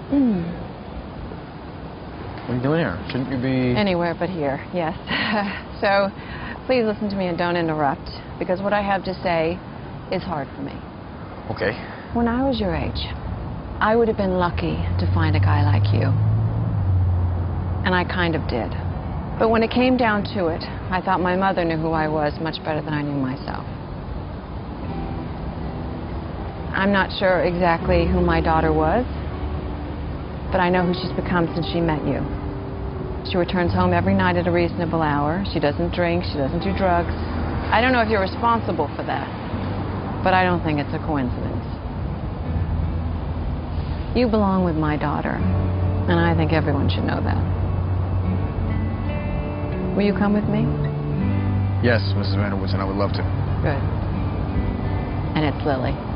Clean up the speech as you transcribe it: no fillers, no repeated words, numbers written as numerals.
What are you doing here? Shouldn't you be... Anywhere but here, yes. So, please listen to me and don't interrupt, because what I have to say is hard for me. Okay. When I was your age, I would have been lucky to find a guy like you. And I kind of did. But when it came down to it, I thought my mother knew who I was much better than I knew myself. I'm not sure exactly who my daughter was, but I know who she's become since she met you. She returns home every night at a reasonable hour. She doesn't drink. She doesn't do drugs. I don't know if you're responsible for that, but I don't think it's a coincidence. You belong with my daughter, and I think everyone should know that. Will you come with me? Yes, Mrs. Vanderwoodson, I would love to. Good. And it's Lily.